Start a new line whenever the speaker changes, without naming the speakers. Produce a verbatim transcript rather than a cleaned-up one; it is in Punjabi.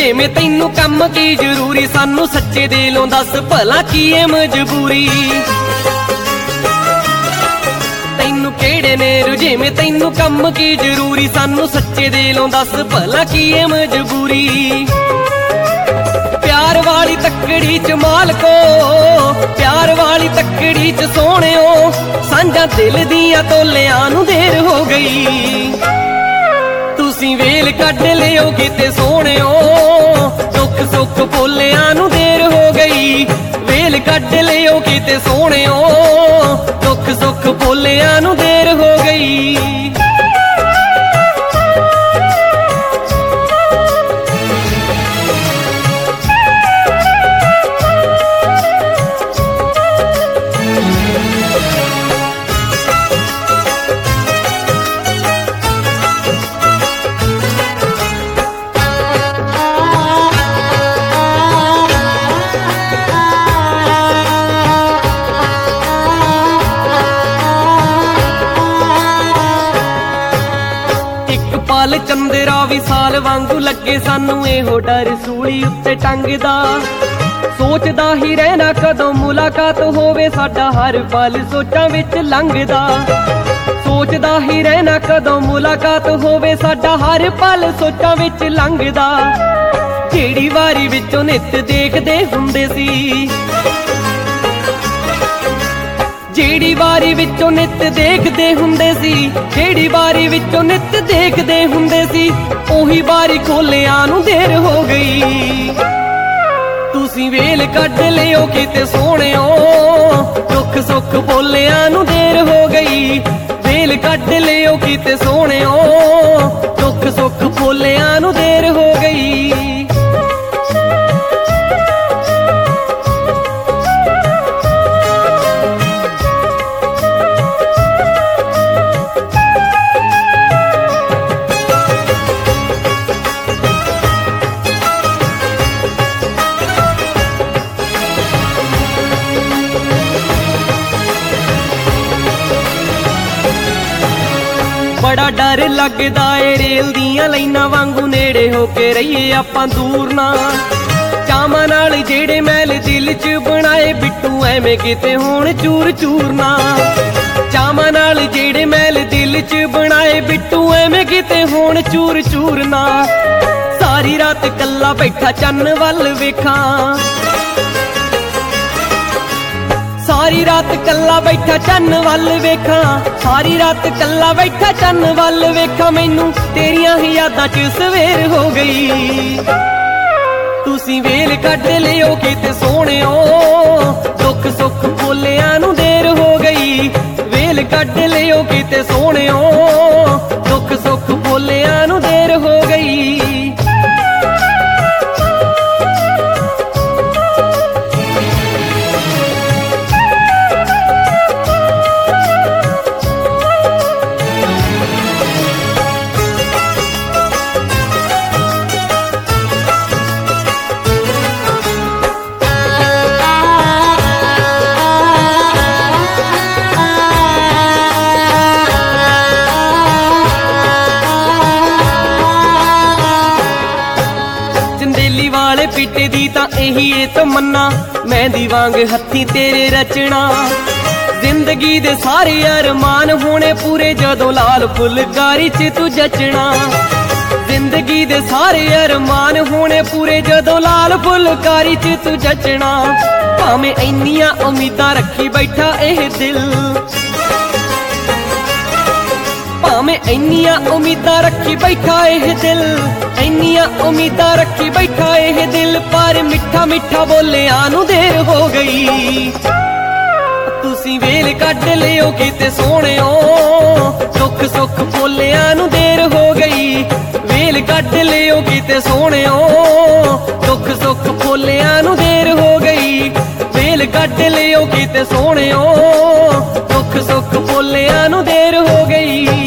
ਜਿਵੇਂ ਤੈਨੂੰ ਕੰਮ ਕੀ ਜ਼ਰੂਰੀ, ਸਾਨੂੰ ਸੱਚੇ ਦਿਲੋਂ ਦੱਸ ਭਲਾ ਕੀ ਏ ਮਜਬੂਰੀ। ਤੈਨੂੰ ਕਿਹੜੇ ਨੇ ਰੁਝੇਵੇਂ, ਤੈਨੂੰ ਕੰਮ ਕੀ ਜ਼ਰੂਰੀ, ਸਾਨੂੰ ਸੱਚੇ ਦਿਲੋਂ ਦੱਸ ਭਲਾ ਕੀ ਏ ਮਜਬੂਰੀ। ਪਿਆਰ ਵਾਲੀ ਤੱਕੜੀ ਚ ਮਾਲਕੋ, ਪਿਆਰ ਵਾਲੀ ਤੱਕੜੀ ਚ ਸੋਹਣਿਓ, ਸਾਂਝਾਂ ਦਿਲ ਦੀਆਂ ਤੋਲਿਆਂ ਨੂੰ ਦੇਰ ਹੋ ਗਈ। ਤੁਸੀਂ ਵੇਲ ਕੱਢ ਲਿਓ ਕਿਤੇ ਸੋਹਣਿਓ, ਦੁੱਖ ਸੁੱਖ ਭੁੱਲਿਆਂ ਨੂੰ ਦੇਰ ਹੋ ਗਈ। ਵੇਲ ਕੱਢ ਲਿਓ ਕਿਤੇ ਸੋਹਣਿਓ, ਦੁੱਖ ਸੁੱਖ ਭੁੱਲਿਆਂ ਨੂੰ ਦੇਰ ਹੋ ਗਈ। ਪਾਲ ਚੰਦਰਾ ਵੀ ਸਾਲ ਵਾਂਗੂ ਲੱਗੇ ਸਾਨੂੰ, ਇਹੋ ਡਰ ਸੂਲੀ ਉੱਤੇ ਟੰਗਦਾ। ਸੋਚਦਾ ਹੀ ਰਹਿਣਾ ਕਦੋਂ ਮੁਲਾਕਾਤ ਹੋਵੇ, ਸਾਡਾ ਹਰ ਪਲ ਸੋਚਾਂ ਵਿੱਚ ਲੰਘਦਾ। ਸੋਚਦਾ ਹੀ ਰਹਿਣਾ ਕਦੋਂ ਮੁਲਾਕਾਤ ਹੋਵੇ, ਸਾਡਾ ਹਰ ਪਲ ਸੋਚਾਂ ਵਿੱਚ ਲੰਘਦਾ। ਜਿਹੜੀ ਵਾਰੀ ਵਿੱਚੋਂ ਨਿੱਤ ਦੇਖਦੇ ਹੁੰਦੇ ਸੀ, ਜਿਹੜੀ ਵਾਰੀ ਵਿੱਚੋਂ ਨਿੱਤ ਦੇਖਦੇ ਹੁੰਦੇ ਸੀ, ਜਿਹੜੀ ਵਾਰੀ ਵਿੱਚੋਂ ਨਿੱਤ ਦੇਖਦੇ ਹੁੰਦੇ ਸੀ, ਉਹੀ ਵਾਰੀ ਖੋਲਿਆਂ ਨੂੰ ਦੇਰ ਹੋ ਗਈ। ਤੁਸੀਂ ਵੇਲ ਕੱਢ ਲਿਓ ਕਿਤੇ ਸੋਹਣਿਓ, ਦੁੱਖ ਸੁੱਖ ਭੁੱਲਿਆਂ ਨੂੰ ਦੇਰ ਹੋ ਗਈ। ਵੇਲ ਕੱਢ ਲਿਓ ਕਿਤੇ ਸੋਹਣਿਓ, ਦੁੱਖ ਸੁੱਖ ਭੁੱਲਿਆਂ ਨੂੰ ਦੇਰ ਹੋ ਗਈ। ਬੜਾ ਡਰ ਲੱਗਦਾ ਏ ਰੇਲ ਦੀਆਂ ਲਾਈਨਾਂ ਵਾਂਗੂ, ਨੇੜੇ ਹੋ ਕੇ ਰਹੀਏ ਆਪਾਂ ਦੂਰ ਨਾ। ਚਾਵਾਂ ਨਾਲ ਜਿਹੜੇ ਮੈਲ ਦਿਲ ਚ ਬਣਾਏ ਬਿੱਟੂ, ਐਵੇਂ ਕਿਤੇ ਹੋਣ ਚੂਰ ਚੂਰ ਨਾ। ਚਾਵਾਂ ਨਾਲ ਜਿਹੜੇ ਮੈਲ ਦਿਲ ਚ ਬਣਾਏ ਬਿੱਟੂ, ਐਵੇਂ ਕਿਤੇ ਹੋਣ ਚੂਰ ਚੂਰ ਨਾ। ਸਾਰੀ ਰਾਤ ਕੱਲਾ ਬੈਠਾ ਚੰਨ ਵੱਲ ਵੇਖਾਂ, ਸਾਰੀ ਰਾਤ ਕੱਲਾ ਬੈਠਾ ਚੰਨ ਵੱਲ ਵੇਖਾਂ, ਸਾਰੀ ਰਾਤ ਕੱਲਾ ਬੈਠਾ ਚੰਨ ਵੱਲ ਵੇਖਾਂ। ਮੈਨੂੰ ਤੇਰੀਆਂ ਹੀ ਯਾਦਾਂ ਚ ਸਵੇਰ ਹੋ ਗਈ। ਤੁਸੀਂ ਵੇਲ ਕੱਢ ਲਿਓ ਕਿਤੇ ਸੋਹਣਿਓ, ਦੁੱਖ ਸੁੱਖ ਭੁੱਲਿਆਂ ਨੂੰ ਦੇਰ ਹੋ ਗਈ। ਵੇਲ ਕੱਢ ਲਿਓ ਕਿਤੇ ਸੋਹਣਿਓ, ਦੁੱਖ ਸੁੱਖ ਭੁੱਲਿਆਂ ਨੂੰ ਦੇਰ ਹੋ ਗਈ। ਵਾਲੇ ਪੀਟੇ ਦੀ ਤਾਂ ਇਹੀ ਏ ਤਮੰਨਾ, ਮਹਿੰਦੀ ਵਾਂਗ ਹੱਥੀਂ ਤੇਰੇ ਰਚਣਾ। ਜ਼ਿੰਦਗੀ ਦੇ ਸਾਰੇ ਅਰਮਾਨ ਹੋਣੇ ਪੂਰੇ, ਜਦੋਂ ਲਾਲ ਫੁਲਕਾਰੀ ਚ ਤੂੰ ਜਚਣਾ। ਜ਼ਿੰਦਗੀ ਦੇ ਸਾਰੇ ਅਰਮਾਨ ਹੋਣੇ ਪੂਰੇ, ਜਦੋਂ ਲਾਲ ਫੁਲਕਾਰੀ ਚ ਤੂੰ ਜਚਣਾ। ਭਾਵੇਂ ਇੰਨੀਆਂ ਉਮੀਦਾਂ ਰੱਖੀ ਬੈਠਾ ਇਹ ਦਿਲ, ਭਾਵੇਂ ਇੰਨੀਆਂ ਉਮੀਦਾਂ ਰੱਖੀ ਬੈਠਾ ਇਹ ਦਿਲ, ਇੰਨੀਆਂ ਉਮੀਦਾਂ ਰੱਖੀ ਬੈਠਾ ਇਹ ਦਿਲ। ਪਰ ਮਿੱਠਾ ਮਿੱਠਾ ਬੋਲਿਆਂ ਨੂੰ ਦੇਰ ਹੋ ਗਈ। ਤੁਸੀਂ ਵੇਲ ਕੱਢ ਲਿਓ ਕਿਤੇ ਸੋਹਣਿਓ, ਦੁੱਖ ਸੁੱਖ ਭੁੱਲਿਆਂ ਨੂੰ ਦੇਰ ਹੋ ਗਈ। ਵੇਲ ਕੱਢ ਲਿਓ ਕਿਤੇ ਸੋਹਣਿਓ, ਦੁੱਖ ਸੁੱਖ ਭੁੱਲਿਆਂ ਨੂੰ ਦੇਰ ਹੋ ਗਈ। ਵੇਲ ਕੱਢ ਲਿਓ ਕਿਤੇ ਸੋਹਣਿਓ, ਦੁੱਖ ਸੁੱਖ ਭੁੱਲਿਆਂ ਨੂੰ ਦੇਰ ਹੋ ਗਈ।